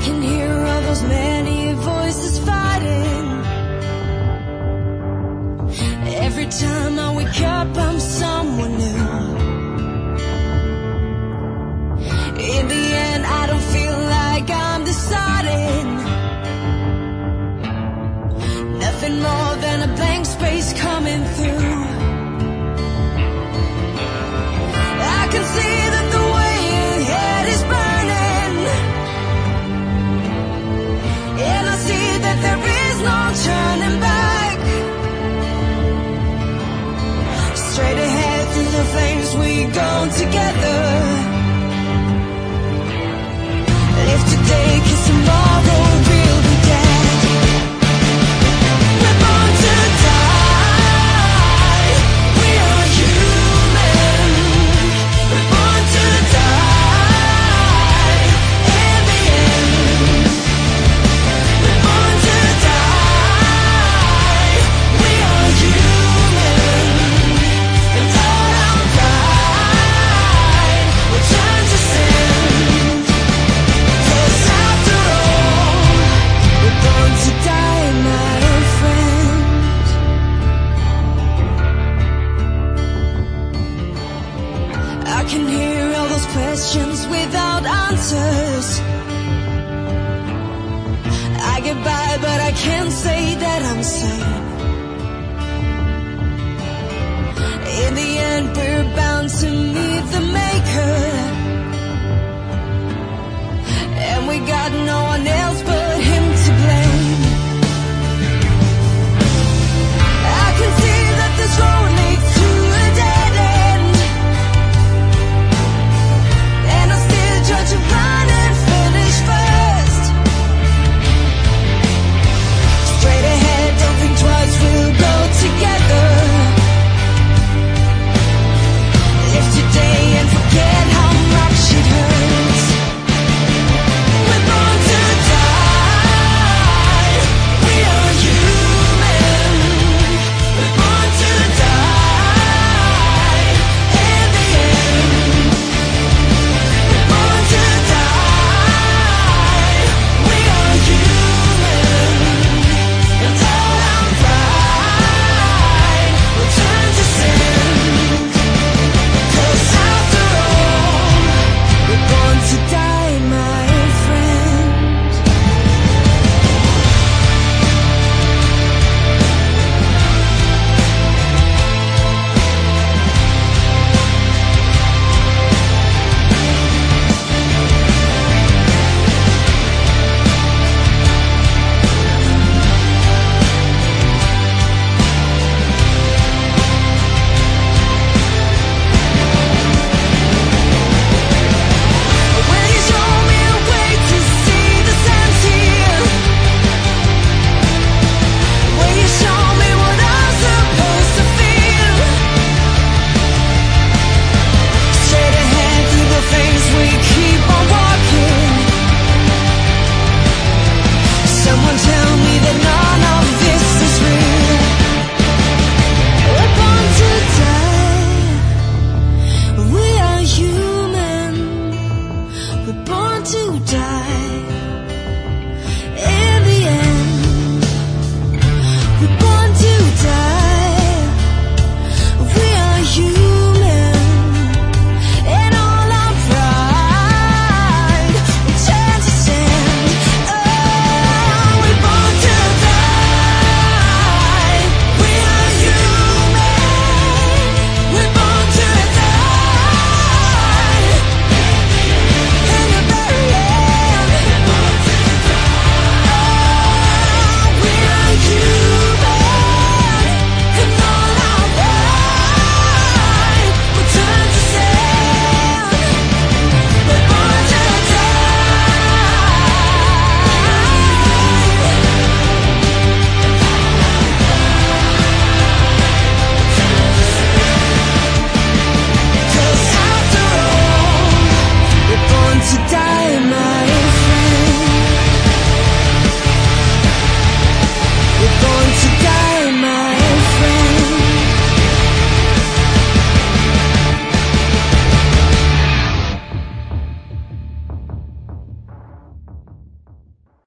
can hear all those many voices fighting. Every time I wake up, I'm someone new. In the end, I don't feel like I'm deciding. Nothing more than a blank space coming through. I can see that the way ahead is burning, and I see that there is no turning back. Straight ahead through the flames we go together. Live today, 'cause tomorrow we'll be dead. We're born to die. We are human. We're born to die. In the end, we're born to die. We are human. And all our pride will turn to sin. 'Cause after all, we're born to die, my friend. I can hear all those questions without answers. I get by, but I can't say that I'm sane. In the end, we're bound to meet the Maker, and we got no one else